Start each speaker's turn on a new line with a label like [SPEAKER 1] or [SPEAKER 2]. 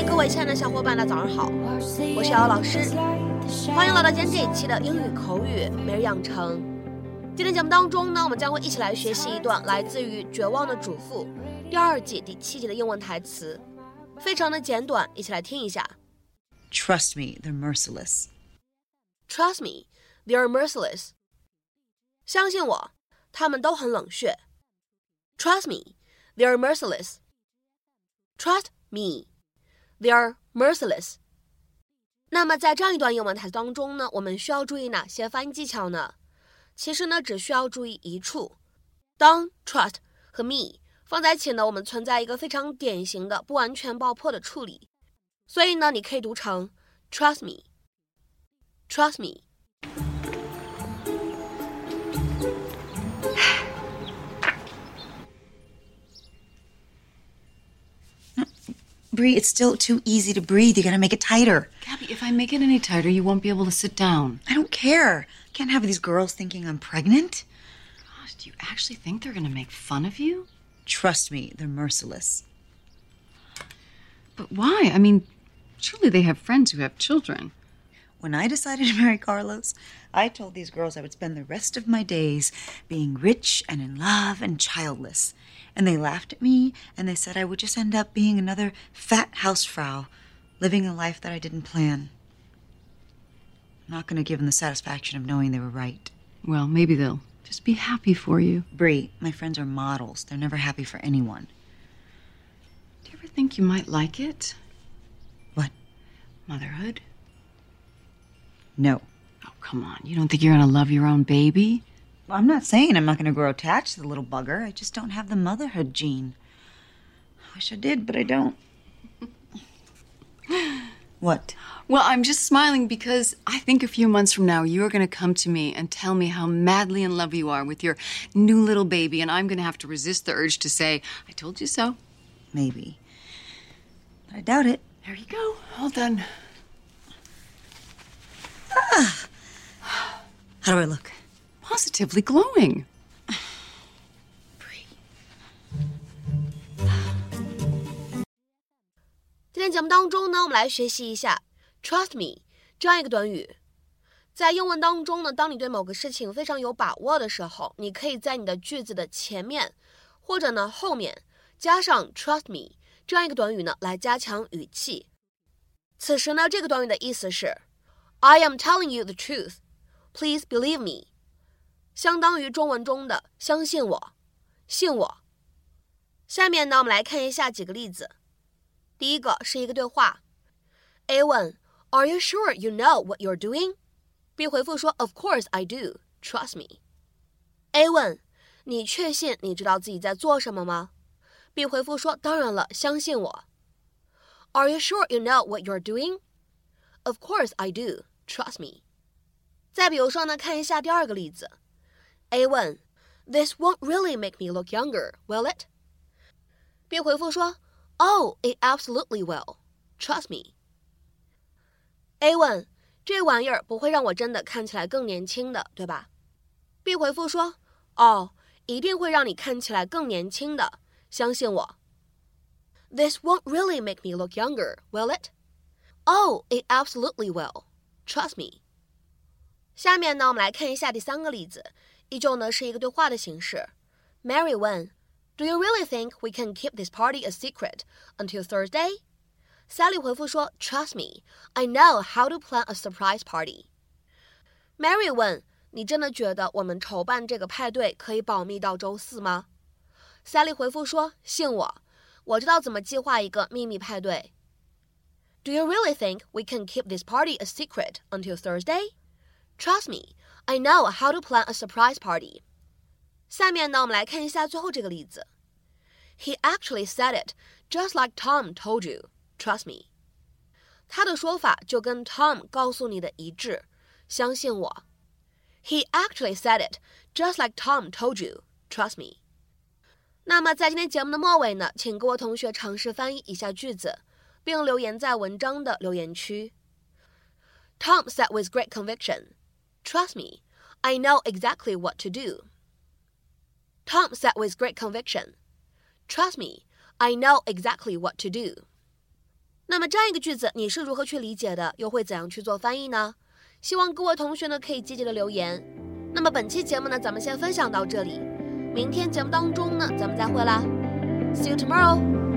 [SPEAKER 1] 各位亲爱的小伙伴，大家早上好，我是瑶瑶老师，欢迎来到今天这一期的英语口语每日养成。今天节目当中呢，我们将会一起来学习一段来自于《绝望的主妇》第2季第7集的英文台词，非常的简短，一起来听一下。
[SPEAKER 2] Trust me, they're merciless.
[SPEAKER 1] Trust me, they're merciless. 相信我，他们都很冷血。 Trust me, they're merciless. Trust me, they're merciless. 那么在这样一段英文台词当中呢，我们需要注意哪些发音技巧呢？其实呢，只需要注意一处。当 trust 和 me 放在一起呢，我们存在一个非常典型的不完全爆破的处理，所以呢，你可以读成 trust me, trust me.
[SPEAKER 2] Bree, it's still too easy to breathe. You gotta make it tighter.
[SPEAKER 3] Gabby, if I make it any tighter, you won't be able to sit down.
[SPEAKER 2] I don't care. Can't have these girls thinking I'm pregnant.
[SPEAKER 3] Gosh, do you actually think they're gonna make fun of you?
[SPEAKER 2] Trust me, they're merciless.
[SPEAKER 3] But why? I mean, surely they have friends who have children.
[SPEAKER 2] When I decided to marry Carlos, I told these girls I would spend the rest of my days being rich and in love and childless. And they laughed at me, and they said I would just end up being another fat housefrau, living a life that I didn't plan. I'm not going to give them the satisfaction of knowing they were right.
[SPEAKER 3] Well, maybe they'll just be happy for you.
[SPEAKER 2] Bree, my friends are models. They're never happy for anyone.
[SPEAKER 3] Do you ever think you might like it?
[SPEAKER 2] What?
[SPEAKER 3] Motherhood?
[SPEAKER 2] No.
[SPEAKER 3] Oh, come on. You don't think you're going to love your own baby?
[SPEAKER 2] Well, I'm not saying I'm not going to grow attached to the little bugger. I just don't have the motherhood gene. I wish I did, but I don't. What?
[SPEAKER 3] Well, I'm just smiling because I think a few months from now you're going to come to me and tell me how madly in love you are with your new little baby, and I'm going to have to resist the urge to say, I told you so.
[SPEAKER 2] Maybe. But I doubt it.
[SPEAKER 3] There you go. All done.
[SPEAKER 2] How do I look?
[SPEAKER 3] Positively glowing.
[SPEAKER 2] Bree.
[SPEAKER 1] 今天节目当中呢，我们来学习一下 trust me 这样一个短语。在英文当中呢，当你对某个事情非常有把握的时候，你可以在你的句子的前面或者呢后面加上 trust me 这样一个短语呢，来加强语气。此时呢，这个短语的意思是 I am telling you the truth. Please believe me. 相当于中文中的相信我，信我。下面呢，我们来看一下几个例子。第一个是一个对话 A 问 Are you sure you know what you're doing? B 回复说 Of course I do. Trust me. A 问你确信你知道自己在做什么吗？ B 回复说当然了，相信我。Are you sure you know what you're doing? Of course I do. Trust me. 再比如说呢，看一下第二个例子。A 问 This won't really make me look younger, will it? B 回复说 Oh, it absolutely will. Trust me. A 问这玩意儿不会让我真的看起来更年轻的，对吧？ B 回复说哦，一定会让你看起来更年轻的，相信我。This won't really make me look younger, will it? Oh, it absolutely will. Trust me. 下面呢，我们来看一下第三个例子，依旧呢是一个对话的形式。Mary 问 Do you really think we can keep this party a secret until Thursday? Sally 回复说 Trust me, I know how to plan a surprise party. Mary 问你真的觉得我们筹办这个派对可以保密到周四吗？ Sally 回复说信我，我知道怎么计划一个秘密派对。Do you really think we can keep this party a secret until Thursday?Trust me, I know how to plan a surprise party. 下面呢，我们来看一下最后这个例子。He actually said it, just like Tom told you. Trust me. 他的说法就跟 Tom 告诉你的一致，相信我。He actually said it, just like Tom told you. Trust me. 那么在今天节目的末尾呢，请各位同学尝试翻译以下句子，并留言在文章的留言区。Tom said with great conviction.Trust me, I know exactly what to do. Tom said with great conviction. Trust me, I know exactly what to do. 那么这样一个句子你是如何去理解的，又会怎样去做翻译呢？希望各位同学呢可以积极的留言。那么本期节目呢咱们先分享到这里，明天节目当中呢咱们再会啦， See you tomorrow。